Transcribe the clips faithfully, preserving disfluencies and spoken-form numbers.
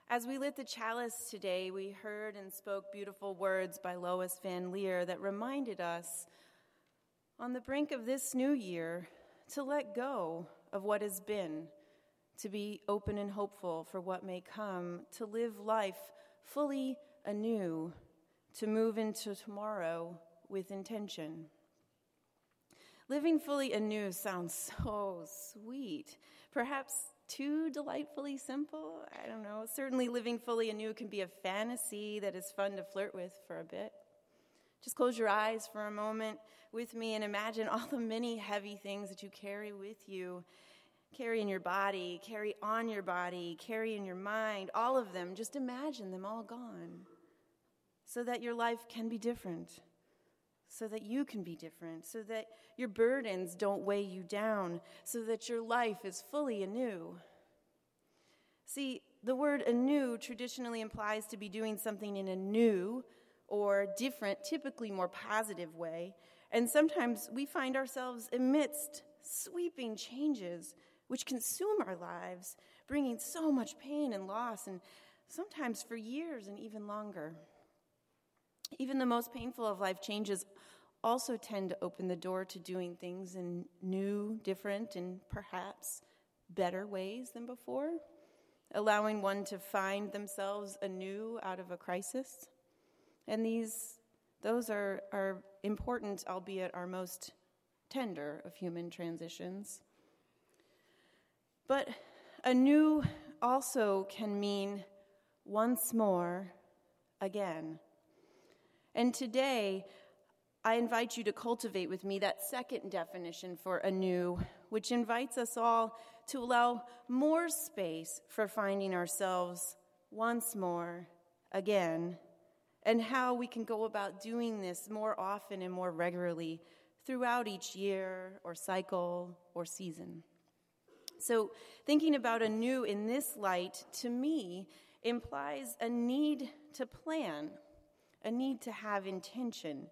As we lit the chalice today, we heard and spoke beautiful words by Lois Van Leer that reminded us, on the brink of this new year, to let go of what has been, to be open and hopeful for what may come, to live life fully anew, to move into tomorrow with intention. Living fully anew sounds so sweet, perhaps too delightfully simple. I don't know. Certainly living fully anew can be a fantasy that is fun to flirt with for a bit. Just close your eyes for a moment with me and imagine all the many heavy things that you carry with you, carry in your body, carry on your body, carry in your mind, all of them. Just imagine them all gone so that your life can be different, so that you can be different, so that your burdens don't weigh you down, so that your life is fully anew. See, the word anew traditionally implies to be doing something in a new or different, typically more positive way, and sometimes we find ourselves amidst sweeping changes which consume our lives, bringing so much pain and loss, and sometimes for years and even longer. Even the most painful of life changes also tend to open the door to doing things in new, different, and perhaps better ways than before, allowing one to find themselves anew out of a crisis. And these, those are, are important, albeit our most tender of human transitions. But anew also can mean once more again. And today, I invite you to cultivate with me that second definition for anew, which invites us all to allow more space for finding ourselves once more again, and how we can go about doing this more often and more regularly throughout each year or cycle or season. So thinking about anew in this light, to me, implies a need to plan, a need to have intention.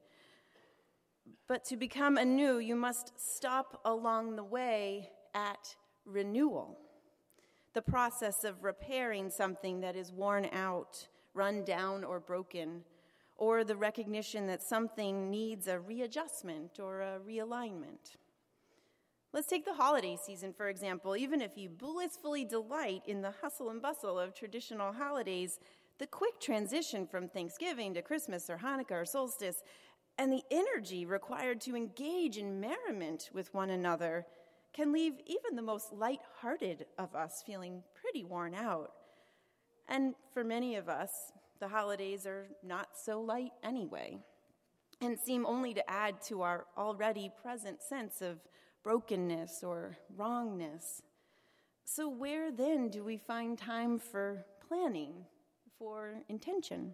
But to become anew, you must stop along the way at renewal, the process of repairing something that is worn out, run down, or broken, or the recognition that something needs a readjustment or a realignment. Let's take the holiday season, for example. Even if you blissfully delight in the hustle and bustle of traditional holidays, the quick transition from Thanksgiving to Christmas or Hanukkah or solstice, and the energy required to engage in merriment with one another can leave even the most light-hearted of us feeling pretty worn out. And for many of us, the holidays are not so light anyway, and seem only to add to our already present sense of brokenness or wrongness. So where then do we find time for planning, for intention?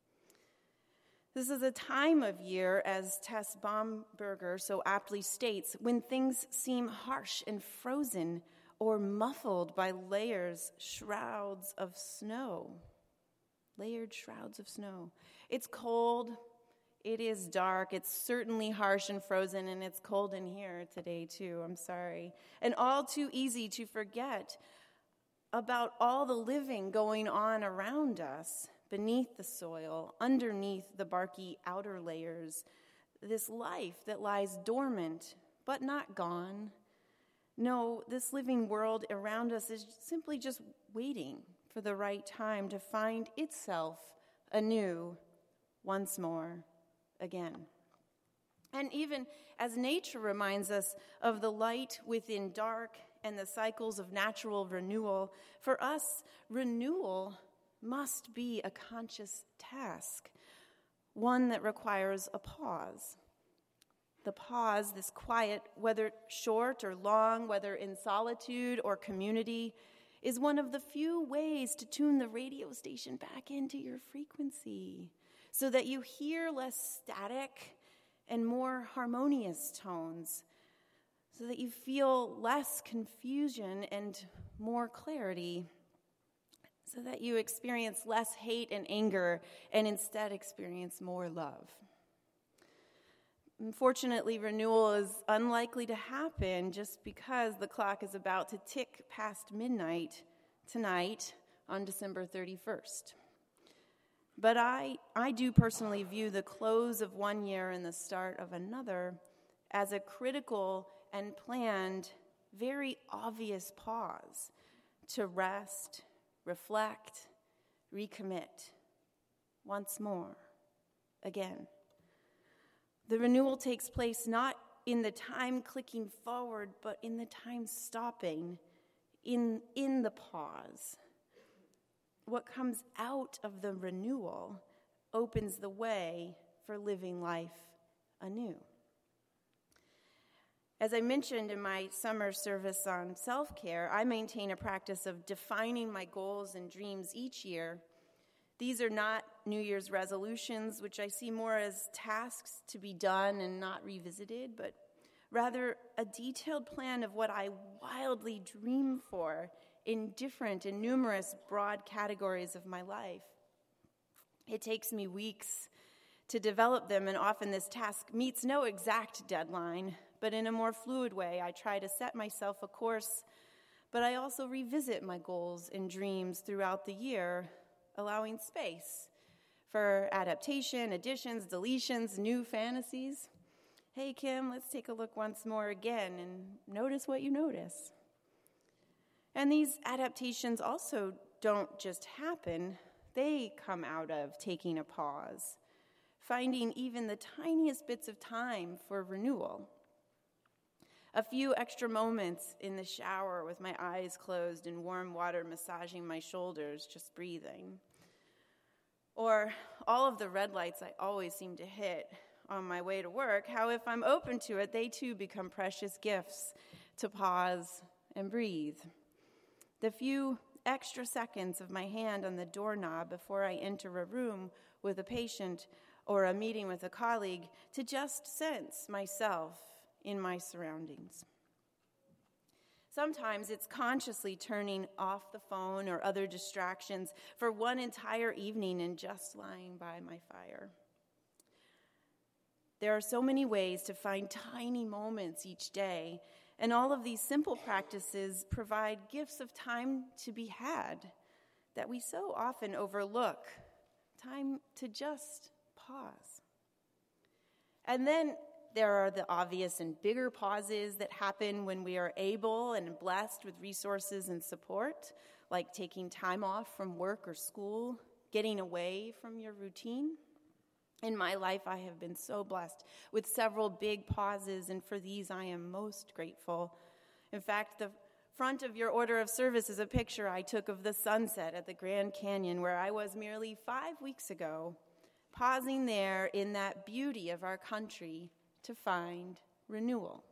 This is a time of year, as Tess Baumberger so aptly states, when things seem harsh and frozen or muffled by layers, shrouds of snow. Layered shrouds of snow. It's cold, it is dark, it's certainly harsh and frozen, and it's cold in here today too, I'm sorry. And all too easy to forget about all the living going on around us, beneath the soil, underneath the barky outer layers, this life that lies dormant but not gone. No, this living world around us is simply just waiting for the right time to find itself anew once more again. And even as nature reminds us of the light within dark and the cycles of natural renewal, for us, renewal must be a conscious task, one that requires a pause. The pause, this quiet, whether short or long, whether in solitude or community, is one of the few ways to tune the radio station back into your frequency so that you hear less static and more harmonious tones, so that you feel less confusion and more clarity, so that you experience less hate and anger and instead experience more love. Unfortunately, renewal is unlikely to happen just because the clock is about to tick past midnight tonight on December thirty-first. But I, I do personally view the close of one year and the start of another as a critical and planned, very obvious pause to rest, reflect, recommit once more, again. The renewal takes place not in the time clicking forward, but in the time stopping, in, in the pause. What comes out of the renewal opens the way for living life anew. As I mentioned in my summer service on self-care, I maintain a practice of defining my goals and dreams each year. These are not New Year's resolutions, which I see more as tasks to be done and not revisited, but rather a detailed plan of what I wildly dream for in different and numerous broad categories of my life. It takes me weeks to develop them, and often this task meets no exact deadline, but in a more fluid way, I try to set myself a course, but I also revisit my goals and dreams throughout the year, allowing space for adaptation, additions, deletions, new fantasies. Hey, Kim, let's take a look once more again and notice what you notice. And these adaptations also don't just happen. They come out of taking a pause, finding even the tiniest bits of time for renewal. A few extra moments in the shower with my eyes closed and warm water massaging my shoulders, just breathing. Or all of the red lights I always seem to hit on my way to work, how if I'm open to it, they too become precious gifts to pause and breathe. The few extra seconds of my hand on the doorknob before I enter a room with a patient or a meeting with a colleague to just sense myself in my surroundings. Sometimes it's consciously turning off the phone or other distractions for one entire evening and just lying by my fire. There are so many ways to find tiny moments each day, and all of these simple practices provide gifts of time to be had that we so often overlook, time to just pause. And then there are the obvious and bigger pauses that happen when we are able and blessed with resources and support, like taking time off from work or school, getting away from your routine. In my life, I have been so blessed with several big pauses, and for these I am most grateful. In fact, the front of your order of service is a picture I took of the sunset at the Grand Canyon, where I was merely five weeks ago, pausing there in that beauty of our country to find renewal.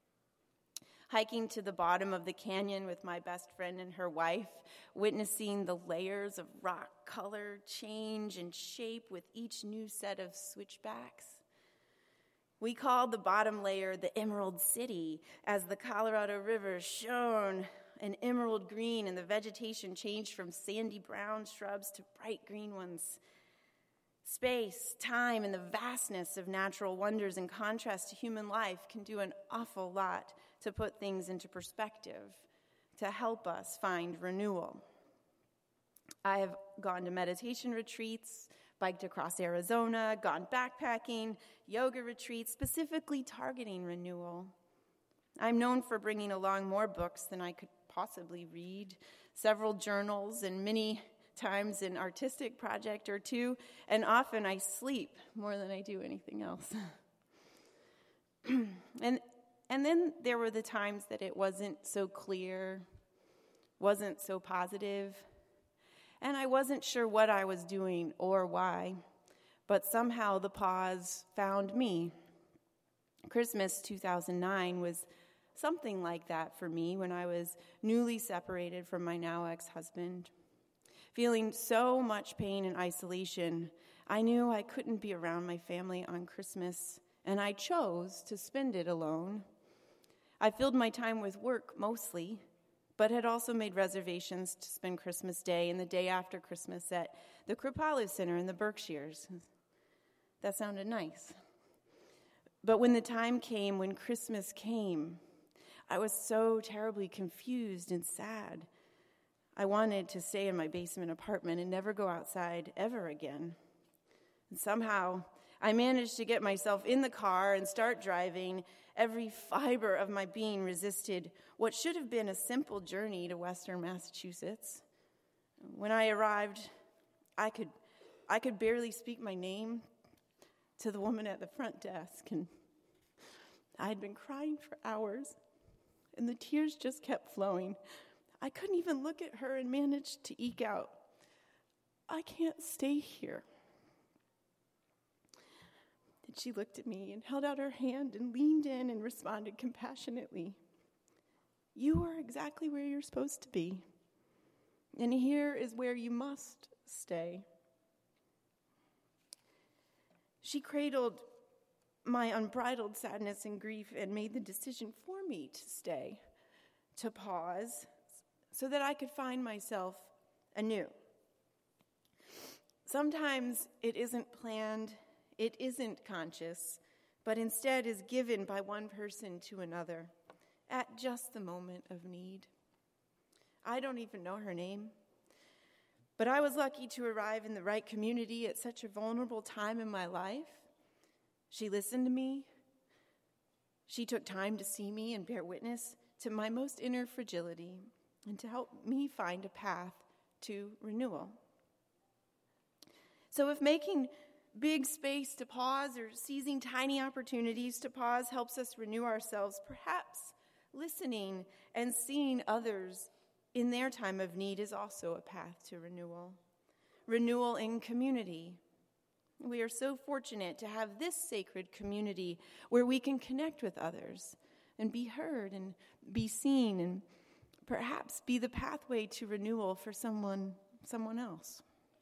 Hiking to the bottom of the canyon with my best friend and her wife, witnessing the layers of rock color change and shape with each new set of switchbacks. We called the bottom layer the Emerald City, as the Colorado River shone an emerald green and the vegetation changed from sandy brown shrubs to bright green ones. Space, time, and the vastness of natural wonders in contrast to human life can do an awful lot to put things into perspective, to help us find renewal. I have gone to meditation retreats, biked across Arizona, gone backpacking, yoga retreats, specifically targeting renewal. I'm known for bringing along more books than I could possibly read, several journals, and many times an artistic project or two, and often I sleep more than I do anything else. and and then there were the times that it wasn't so clear, wasn't so positive, and I wasn't sure what I was doing or why, but somehow the pause found me. Christmas two thousand nine was something like that for me when I was newly separated from my now ex-husband. Feeling so much pain and isolation, I knew I couldn't be around my family on Christmas, and I chose to spend it alone. I filled my time with work mostly, but had also made reservations to spend Christmas Day and the day after Christmas at the Kripalu Center in the Berkshires. That sounded nice. But when the time came, when Christmas came, I was so terribly confused and sad. I wanted to stay in my basement apartment and never go outside ever again. And somehow, I managed to get myself in the car and start driving. Every fiber of my being resisted what should have been a simple journey to Western Massachusetts. When I arrived, I could I could barely speak my name to the woman at the front desk, and I had been crying for hours, and the tears just kept flowing. I couldn't even look at her and managed to eke out, "I can't stay here." And she looked at me and held out her hand and leaned in and responded compassionately, "You are exactly where you're supposed to be, and here is where you must stay." She cradled my unbridled sadness and grief and made the decision for me to stay, to pause, so that I could find myself anew. Sometimes it isn't planned, it isn't conscious, but instead is given by one person to another at just the moment of need. I don't even know her name, but I was lucky to arrive in the right community at such a vulnerable time in my life. She listened to me. She took time to see me and bear witness to my most inner fragility and to help me find a path to renewal. So if making big space to pause or seizing tiny opportunities to pause helps us renew ourselves, perhaps listening and seeing others in their time of need is also a path to renewal. Renewal in community. We are so fortunate to have this sacred community where we can connect with others and be heard and be seen and perhaps be the pathway to renewal for someone, someone else.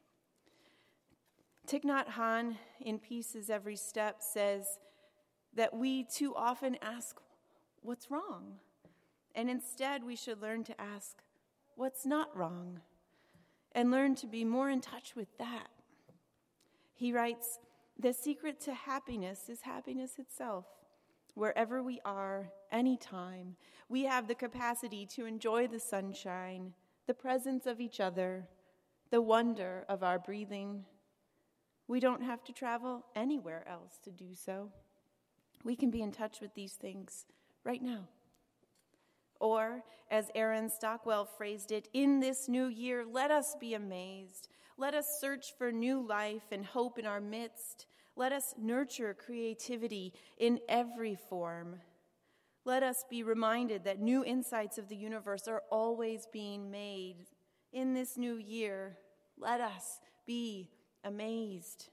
Thich Nhat Hanh, in Pieces Every Step, says that we too often ask, "What's wrong?" And instead we should learn to ask, "What's not wrong?" and learn to be more in touch with that. He writes, "The secret to happiness is happiness itself. Wherever we are, anytime, we have the capacity to enjoy the sunshine, the presence of each other, the wonder of our breathing. We don't have to travel anywhere else to do so. We can be in touch with these things right now." Or, as Aaron Stockwell phrased it, "In this new year, let us be amazed. Let us search for new life and hope in our midst. Let us nurture creativity in every form. Let us be reminded that new insights of the universe are always being made. In this new year, let us be amazed."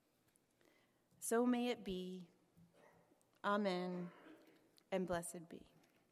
So may it be. Amen, and blessed be.